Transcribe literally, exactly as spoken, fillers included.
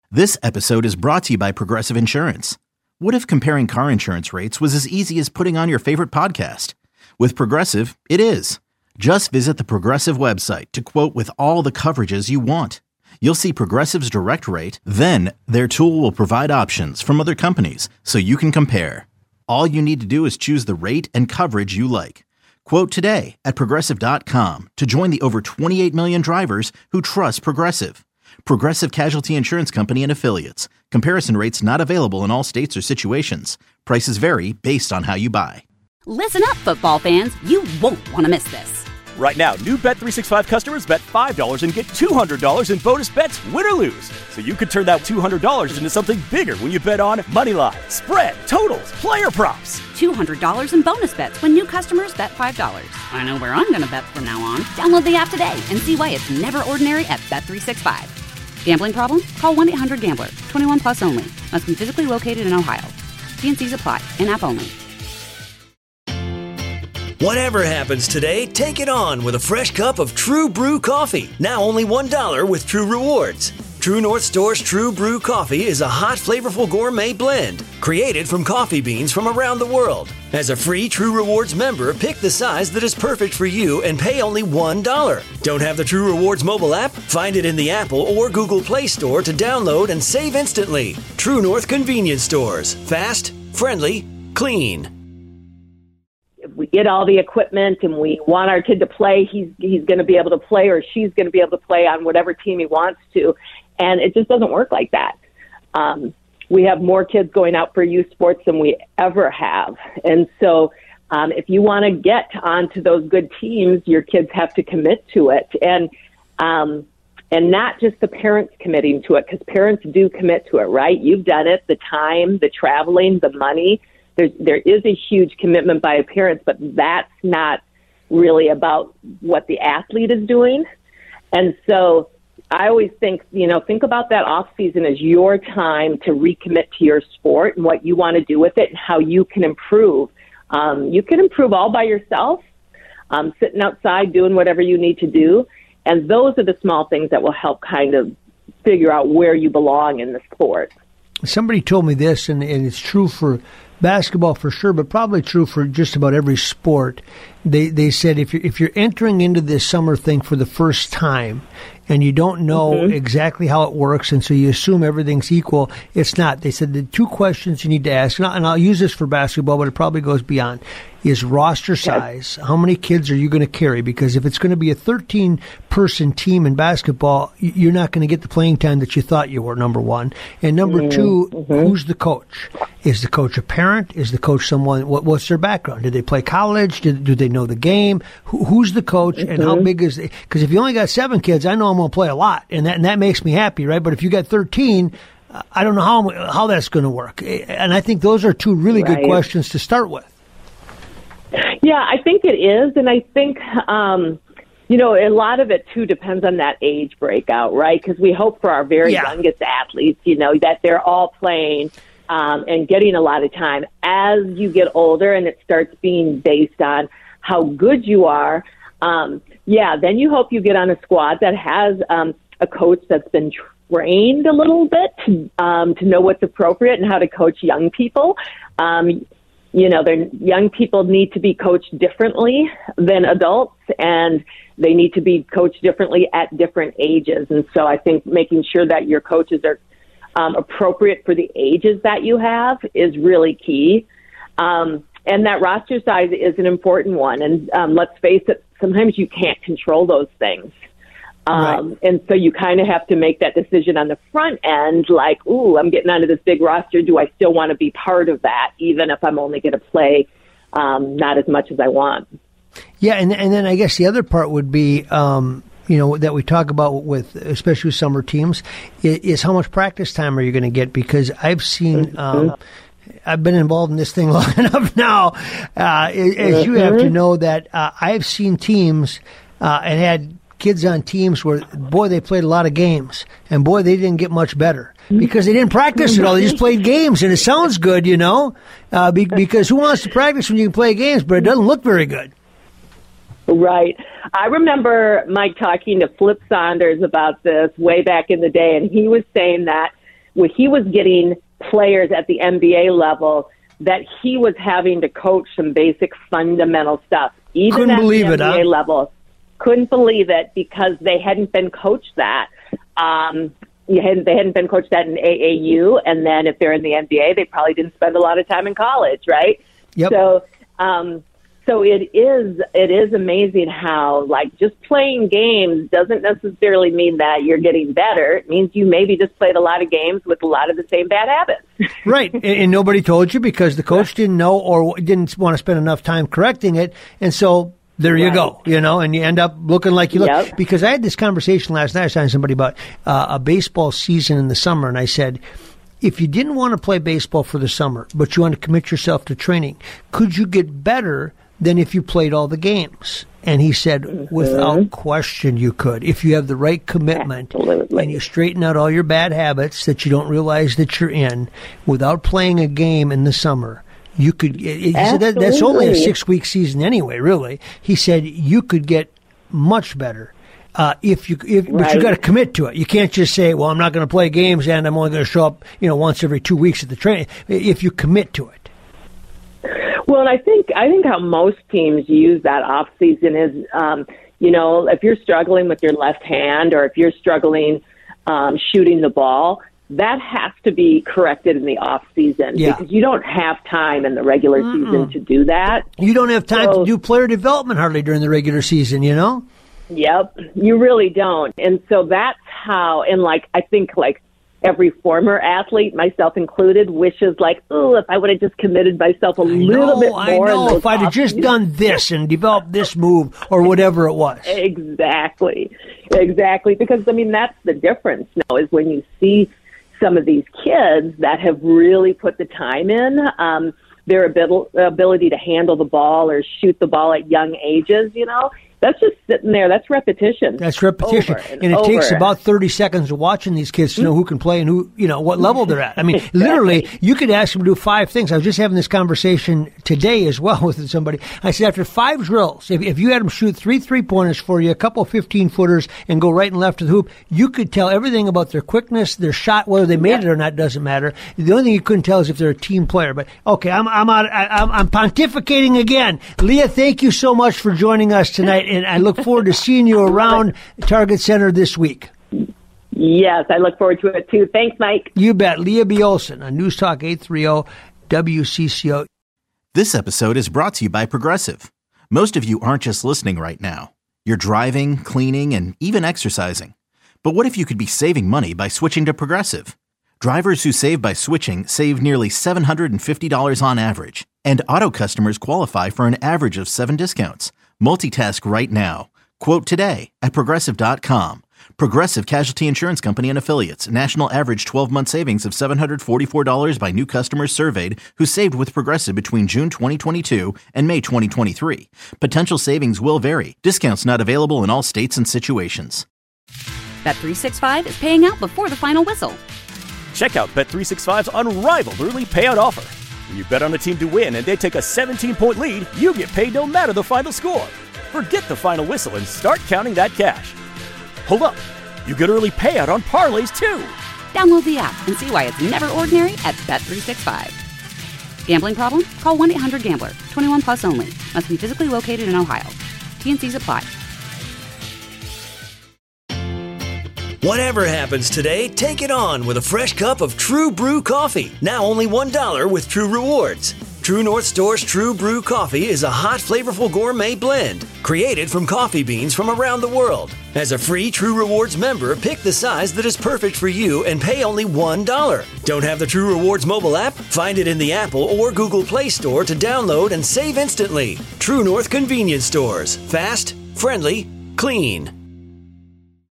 This episode is brought to you by Progressive Insurance. What if comparing car insurance rates was as easy as putting on your favorite podcast? With Progressive, it is. Just visit the Progressive website to quote with all the coverages you want. You'll see Progressive's direct rate, then their tool will provide options from other companies so you can compare. All you need to do is choose the rate and coverage you like. Quote today at Progressive dot com to join the over twenty-eight million drivers who trust Progressive. Progressive Casualty Insurance Company and Affiliates. Comparison rates not available in all states or situations. Prices vary based on how you buy. Listen up, football fans. You won't want to miss this. Right now, new Bet three sixty-five customers bet five dollars and get two hundred dollars in bonus bets, win or lose. So you could turn that two hundred dollars into something bigger when you bet on money line, spread, totals, player props. two hundred dollars in bonus bets when new customers bet five dollars. I know where I'm going to bet from now on. Download the app today and see why it's never ordinary at Bet three sixty-five. Gambling problem? Call one eight hundred gambler. twenty-one plus only. Must be physically located in Ohio. T and C's apply. In-app only. Whatever happens today, take it on with a fresh cup of True Brew coffee. Now only one dollar with True Rewards. True North Store's True Brew coffee is a hot, flavorful gourmet blend created from coffee beans from around the world. As a free True Rewards member, pick the size that is perfect for you and pay only one dollar. Don't have the True Rewards mobile app? Find it in the Apple or Google Play Store to download and save instantly. True North Convenience Stores. Fast, friendly, clean. If we get all the equipment and we want our kid to play, he's he's going to be able to play, or she's going to be able to play on whatever team he wants to. And it just doesn't work like that. Um, we have more kids going out for youth sports than we ever have. And so um, if you want to get onto those good teams, your kids have to commit to it. And um, and not just the parents committing to it, because parents do commit to it, right? You've done it, the time, the traveling, the money. There's, there is a huge commitment by parents, but that's not really about what the athlete is doing. And so I always think, you know, think about that off season as your time to recommit to your sport and what you want to do with it and how you can improve. Um, you can improve all by yourself, um, sitting outside doing whatever you need to do. And those are the small things that will help kind of figure out where you belong in the sport. Somebody told me this, and, and it's true for basketball for sure, but probably true for just about every sport. They they said if you're, if you're entering into this summer thing for the first time and you don't know mm-hmm. exactly how it works, and so you assume everything's equal, it's not. They said the two questions you need to ask, and I'll, and I'll use this for basketball, but it probably goes beyond, is roster size. How many kids are you going to carry? Because if it's going to be a thirteen-person team in basketball, you're not going to get the playing time that you thought you were, number one. And number mm-hmm. two, mm-hmm. who's the coach? Is the coach a parent? Is the coach someone, what, what's their background? Did they play college? Did, do they know the game? Who, who's the coach, mm-hmm. and how big is it? Because if you only got seven kids, I know I'm going to play a lot, and that, and that makes me happy, right? But if you got thirteen, I don't know how how that's going to work. And I think those are two really right. good questions to start with. Yeah, I think it is. And I think, um, you know, a lot of it, too, depends on that age breakout, right? Because we hope for our very yeah. youngest athletes, you know, that they're all playing um, and getting a lot of time. As you get older and it starts being based on how good you are, um, yeah, then you hope you get on a squad that has um, a coach that's been trained a little bit to, um, to know what's appropriate and how to coach young people. Um You know, their young people need to be coached differently than adults, and they need to be coached differently at different ages. And so I think making sure that your coaches are um, appropriate for the ages that you have is really key. Um, and that roster size is an important one. And um, let's face it, sometimes you can't control those things. Um, right. And so you kind of have to make that decision on the front end, like, ooh, I'm getting onto this big roster. Do I still want to be part of that, even if I'm only going to play um, not as much as I want? Yeah, and and then I guess the other part would be, um, you know, that we talk about with, especially with summer teams, is, is how much practice time are you going to get? Because I've seen, um, I've been involved in this thing long enough now, uh, as mm-hmm. you have to know that uh, I've seen teams uh, and had kids on teams where, boy, they played a lot of games, and boy, they didn't get much better because they didn't practice at all. They just played games, and it sounds good, you know, uh, be, because who wants to practice when you can play games, but it doesn't look very good. Right. I remember Mike talking to Flip Saunders about this way back in the day, and he was saying that when he was getting players at the N B A level that he was having to coach some basic fundamental stuff. Even Couldn't at believe the it, N B A huh? level. Couldn't believe it because they hadn't been coached that. Um, you hadn't, they hadn't been coached that in A A U, and then if they're in the N B A, they probably didn't spend a lot of time in college, right? Yep. So, um, so it is it is amazing how, like, just playing games doesn't necessarily mean that you're getting better. It means you maybe just played a lot of games with a lot of the same bad habits. Right, and, and nobody told you because the coach didn't know or didn't want to spend enough time correcting it, and so there you Right. go, you know, and you end up looking like you look. Yep. Because I had this conversation last night. I was talking to somebody about uh, a baseball season in the summer, and I said, if you didn't want to play baseball for the summer, but you want to commit yourself to training, could you get better than if you played all the games? And he said, mm-hmm. without question, you could. If you have the right commitment Absolutely. and you straighten out all your bad habits that you don't realize that you're in, without playing a game in the summer, you could. He said that, that's only a six-week season anyway, really. He said you could get much better. Uh, if you, if, right. but you got to commit to it. You can't just say, "Well, I'm not going to play games and I'm only going to show up, you know, once every two weeks at the training." If you commit to it. Well, and I think I think how most teams use that off season is, um, you know, if you're struggling with your left hand or if you're struggling um, shooting the ball, that has to be corrected in the off season Yeah. because you don't have time in the regular Mm-mm. season to do that. You don't have time so, to do player development hardly during the regular season, you know? Yep, you really don't. And so that's how, and like, I think like every former athlete, myself included, wishes like, oh, if I would have just committed myself a I little know, bit more. I know, in those if I'd have just off-season- done this and developed this move or whatever it was. Exactly, exactly. Because, I mean, that's the difference now is when you see some of these kids that have really put the time in, um, their abil- ability to handle the ball or shoot the ball at young ages, you know, that's just sitting there. That's repetition. That's repetition. Over and and it over. takes about thirty seconds of watching these kids to know who can play and who, you know, what level they're at. I mean, literally, you could ask them to do five things. I was just having this conversation today as well with somebody. I said, after five drills, if, if you had them shoot three three-pointers for you, a couple fifteen-footers, and go right and left of the hoop, you could tell everything about their quickness, their shot, whether they made Yeah. it or not doesn't matter. The only thing you couldn't tell is if they're a team player. But, okay, I'm I'm out, I, I'm, I'm pontificating again. Leah, thank you so much for joining us tonight, and I look forward to seeing you around Target Center this week. Yes, I look forward to it too. Thanks, Mike. You bet. Leah B. Olson on News Talk eight thirty W C C O. This episode is brought to you by Progressive. Most of you aren't just listening right now. You're driving, cleaning, and even exercising. But what if you could be saving money by switching to Progressive? Drivers who save by switching save nearly seven hundred fifty dollars on average. And auto customers qualify for an average of seven discounts. Multitask right now. Quote today at Progressive dot com. Progressive Casualty Insurance Company and Affiliates. National average twelve-month savings of seven hundred forty-four dollars by new customers surveyed who saved with Progressive between June twenty twenty-two and May twenty twenty-three. Potential savings will vary. Discounts not available in all states and situations. Bet three sixty-five is paying out before the final whistle. Check out Bet three sixty-five's unrivaled early payout offer. When you bet on a team to win and they take a seventeen-point lead, you get paid no matter the final score. Forget the final whistle and start counting that cash. Hold up. You get early payout on parlays, too. Download the app and see why it's never ordinary at Bet three sixty-five. Gambling problem? Call one eight hundred gambler. twenty-one plus only. Must be physically located in Ohio. T N Cs apply. Whatever happens today, take it on with a fresh cup of True Brew coffee. Now only one dollar with True Rewards. True North Store's True Brew coffee is a hot, flavorful gourmet blend created from coffee beans from around the world. As a free True Rewards member, pick the size that is perfect for you and pay only one dollar. Don't have the True Rewards mobile app? Find it in the Apple or Google Play Store to download and save instantly. True North Convenience Stores. Fast, friendly, clean.